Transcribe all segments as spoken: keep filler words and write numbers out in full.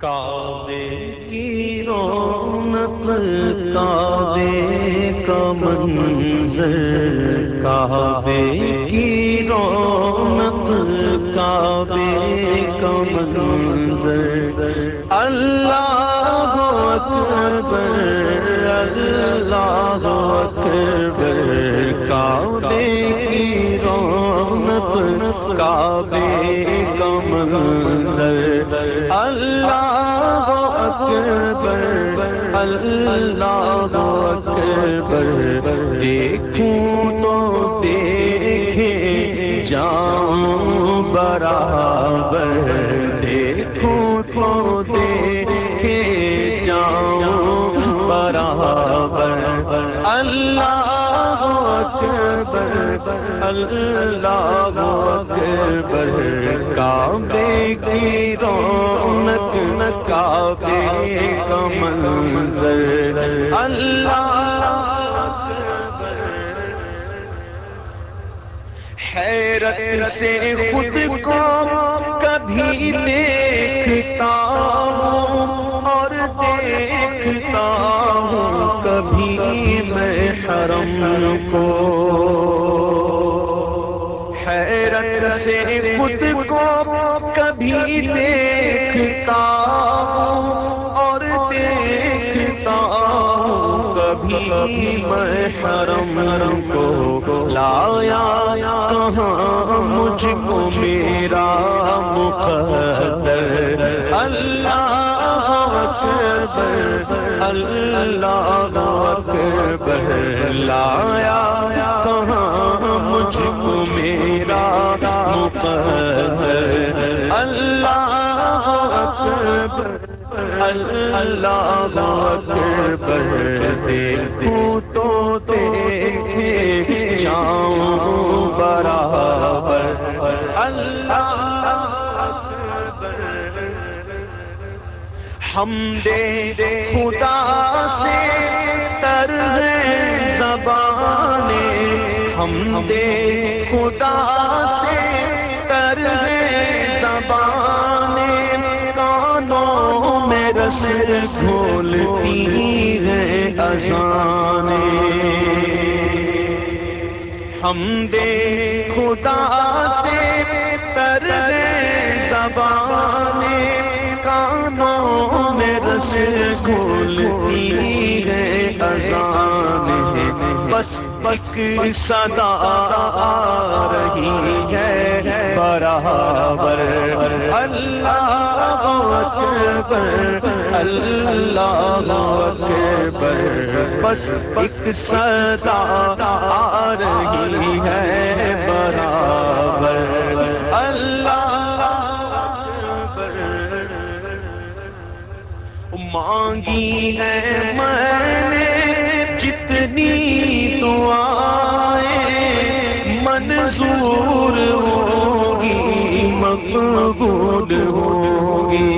کعبے کی رونق کعبے کا منظر، کعبے کی رونق کعبے کا منظر، اللہ اکبر اللہ اکبر، کعبے کی رونق کعبے کا منظر، اللہ اکبر اللہ اکبر، دیکھوں تو دیکھے جاؤں برابر، دیکھوں تو دیکھے جاؤں برابر، اللہ اکبر اللہ اکبر، کعبے کی رونق کعبے کا منظر، اللہ اکبر، حیرت سے خود کو کبھی دیکھتا ہوں اور دیکھتا ہوں کبھی میں حرم کو، حیرت سے خود کو کبھی دیکھتا ہوں اور دیکھتا ہوں کبھی میں حرم کو، لایا کہاں مجھ کو میرا مقدر، اللہ اکبر اللہ اکبر، لایا کہاں مجھ کو میرا مقدر، اللہ اکبر اللہ اکبر، دیکھوں تو دیکھے جاؤں برابر، اللہ اکبر، حمد خدا سے تر ہے زبانیں، حمد خدا سے تر ہے زبانیں، کانوں میں رس گھولتی ہے اذانیں، حمد خدا سے تر ہے زبانیں، کانوں میں رس گھولتی ہے اذانیں، بس بس صدا آ رہی ہے برابر، اللہ اکبر اللہ اکبر، بس ایک صدا آ رہی ہے برابر، اللہ اکبر، مانگی ہے میں نے جتنی دعائیں، منظور ہوگی مقبول ہوگی،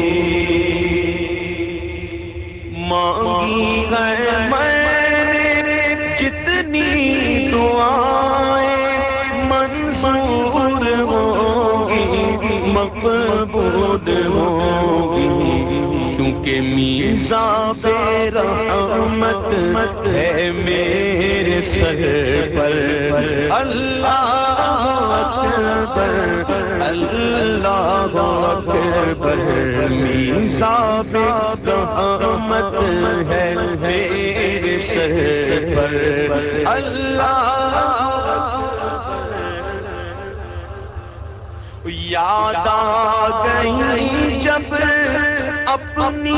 مانگی ہے میں نے جتنی دعائیں، منظور ہوگی مقبول ہوگی، کیونکہ میزان بے رحمت ہے میرے سر پر، اللہ اکبر اللہ اکبر، میزان بے رحمت ہے میرے سر پر، اللہ یاد آ گئی جب اپنی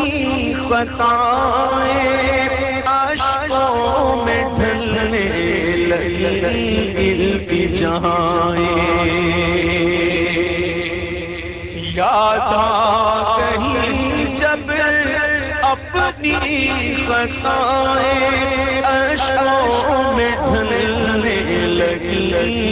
خطائیں، اشکوں میں ڈھلنے لگی التجائیں، یاد آ گئی جب اپنی خطائیں، اشکوں میں ڈھلنے لگی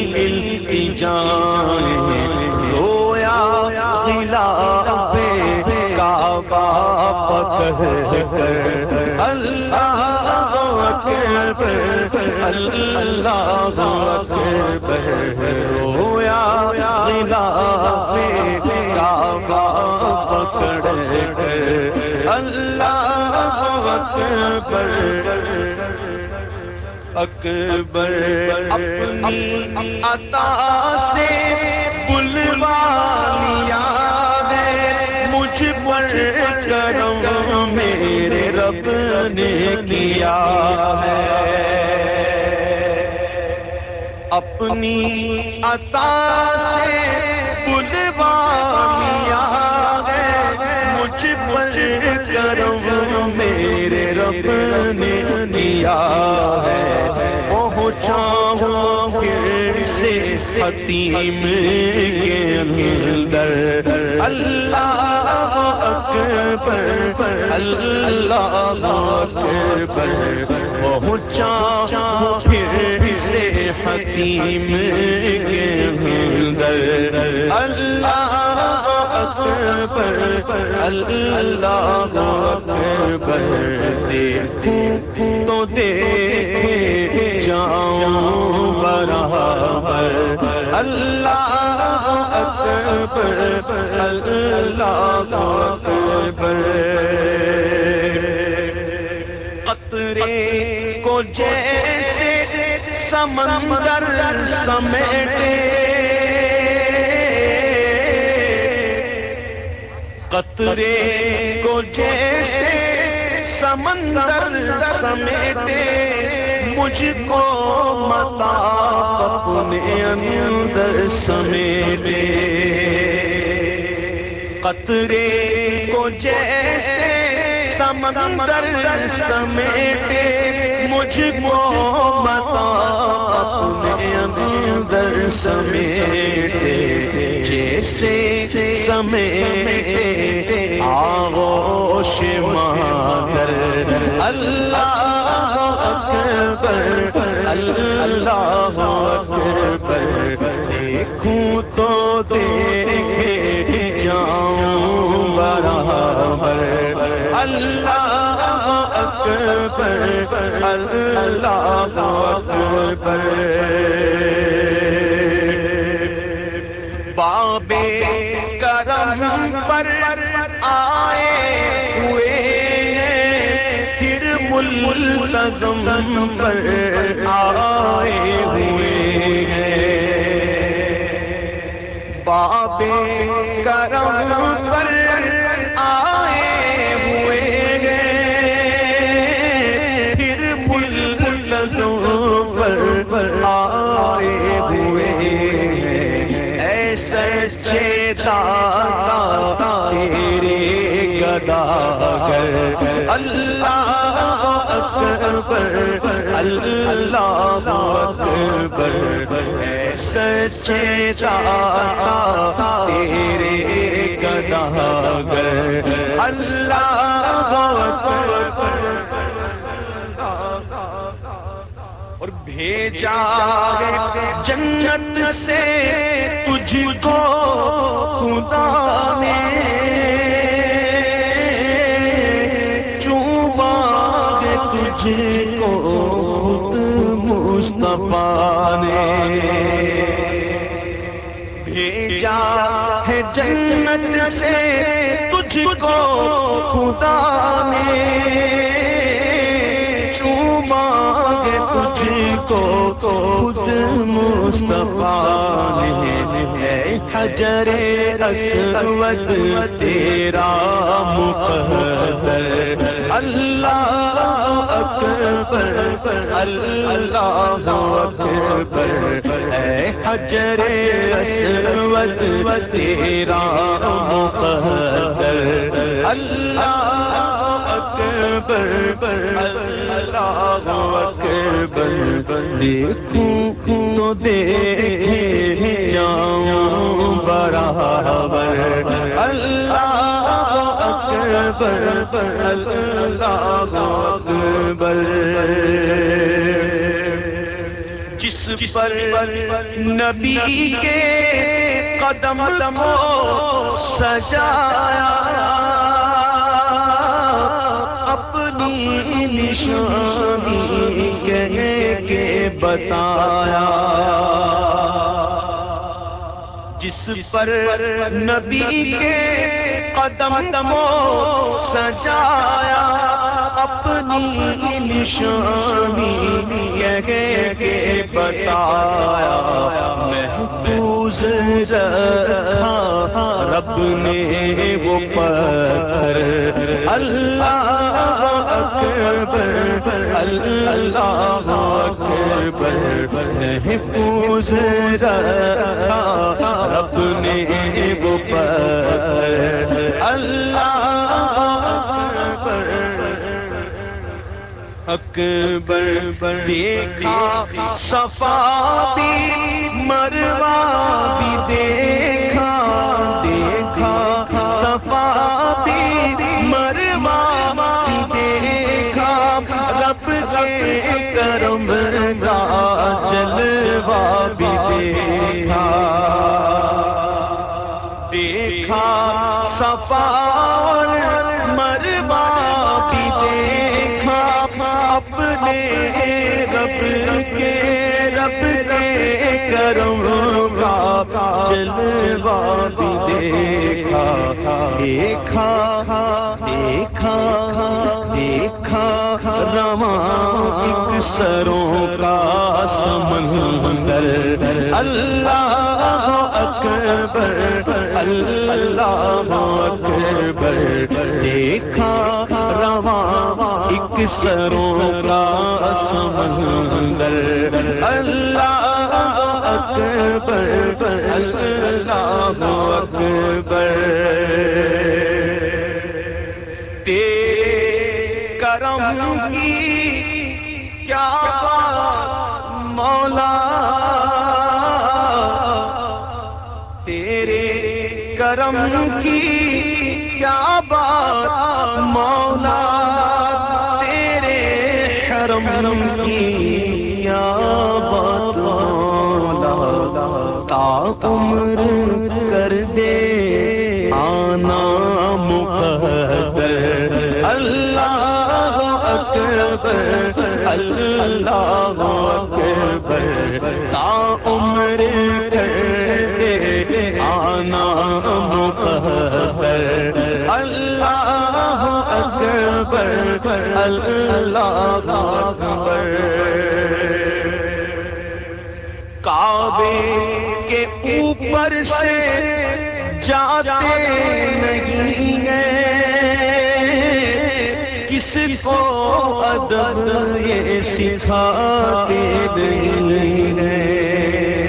التجائیں، رویا خلاف کعبہ پکڑ کر، اللہ اکبر اللہ اکبر، رویا خلاف کعبہ پکڑ کر، اکبر اپنی عطا سے بلوا لیا ہے، مجھ پر کرم میرے رب نے کیا ہے، اپنی عطا سے بلوا لیا ہے، مجھ پر کرم میرے رب نے کیا ہے، پہنچا ہوں پھر سے حتیم کے اندر، اللہ اکبر اللہ اکبر، پہنچا ہوں پھر سے حتیم کے اندر، اللہ اکبر اللہ اکبر، دیکھوں تو دیکھ جاؤں برابر، اللہ اکبر اللہ اکبر، قطرے کو جیسے سمندر سمیٹے، قطرے کو جیسے سمندر سمیٹے، مجھ کو متا اپنے اندر سمیٹے، قطرے کو جیسے سمندر سمیٹے، مجھ کو متا اپنے اندر سمیٹے، جیسے سمیٹے آغوش مادر، اللہ اکبر اللہ اکبر، دیکھوں تو دیکھے جاؤں برابر، اللہ اکبر اللہ اکبر، بابے کرم پر آئے ہوئے پھر ملتزم پر آئے ہوئے ہیں، بابے کرم پر آئے ہوئے ہیں پھر ملتزم پر آئے ہوئے ہیں، سچے داتا تیرے گداگر، اللہ اکبر اللہ اکبر، سچے داتا تیرے گداگر، اللہ اکبر، اور بھیجا ہے جنت سے تجھ کو خدا نے، چوما ہے تجھ کو مصطفیٰ نے، بھیجا ہے جنت سے تجھ کو خدا نے، چوما ہے تجھ کو خود مصطفیٰ نے، ہے حجر اسود تیرا مقدر، اللہ اکبر اللہ اکبر، ہے حجر اسود تیرا مقدر، اللہ اکبر اللہ اکبر، دیکھوں تو دیکھ جاؤں برابر، اللہ اکبر اللہ اکبر، جس پر نبی کے قدم کو سجایا، اپنی نشانی کہہ کے بتایا، جس پر نبی کے قدم کو سجایا، اپنی نشانی کہہ کے بتایا، محفوظ رکھا رب نے وہ پتھر۔ اللہ اکبر اللہ اکبر، محفوظ رکھا رب نے وہ پتھر۔ اللہ اکبر دیکھا صفا بھی مروہ بھی دیکھا، دیکھا صفا بھی مروہ بھی دیکھا، رب کے کرم کا جلوہ بھی دیکھا، دیکھا صفا اور مروہ بھی دیکھا، اپنے رب کے رب کے کرم کا جلوہ بھی دیکھا، دیکھا دیکھا دیکھا رواں ایک سروں کا سمندر۔ اللہ اکبر اللہ اکبر، دیکھا رواں ایک سروں کا سمندر۔ اللہ اکبر اللہ اکبر، تیرے کرم کی کیا بات مولا، تیرے کرم کی کیا بات مولا، تیرے کرم کی کیا بات مولا، تا عمر کر دے آنا مقدر۔ اللہ اکبر اللہ اکبر، تا عمر کر دے آنا مقدر۔ اللہ اکبر اللہ اکبر، کعبے کے اوپر سے جاتے نہیں ہیں، کس کو ادب یہ سکھاتے نہیں ہیں،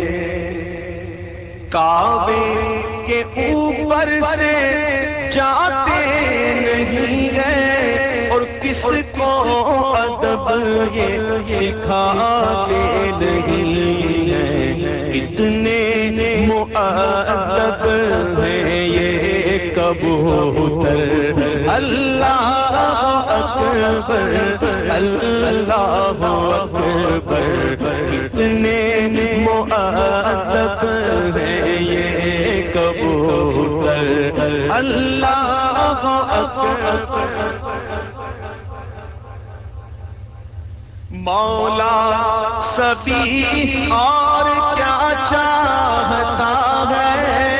کعبے کے اوپر سے جاتے نہیں ہیں، اور کس کو ادب یہ سکھاتے نہیں ہیں، کتنے مؤدب ہیں یہ کبوتر۔ اللہ اکبر اللہ اکبر، کتنے مؤدب ہیں یہ کبوتر۔ اللہ اکبر، مولا سبھی اور کیا چاہتا ہے،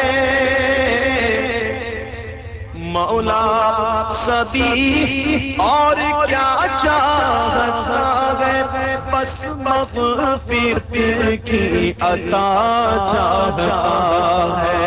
مولا سبھی اور کیا چاہتا ہے، بس مغفرت کی عطا چاہتا ہے،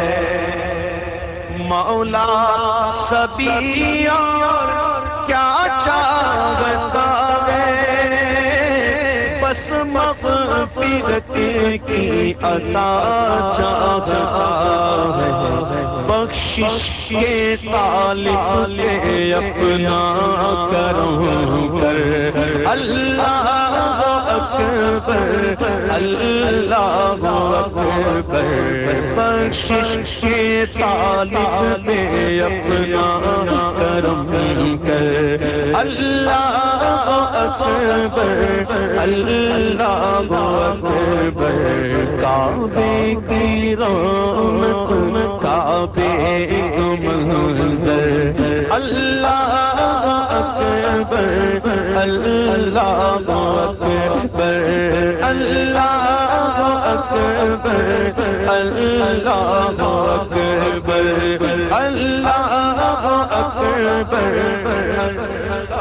مولا سبھی اور کیا چاہتا ہے، بس مغفرت کی عطا چاہتا ہے، بخشش کے طالب اپنا کروں کر۔ اللہ اکبر اللہ اکبر، بخشش کے طالب اپنا کرم کر۔ اللہ اکبر اللہ اکبر، کعبے کی رونق کعبے کا منظر۔ اللہ اکبر اللہ اکبر اللہ اکبر اللہ اکبر اللہ اکبر۔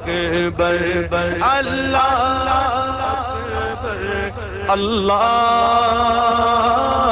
اکبر اللہ اکبر اللہ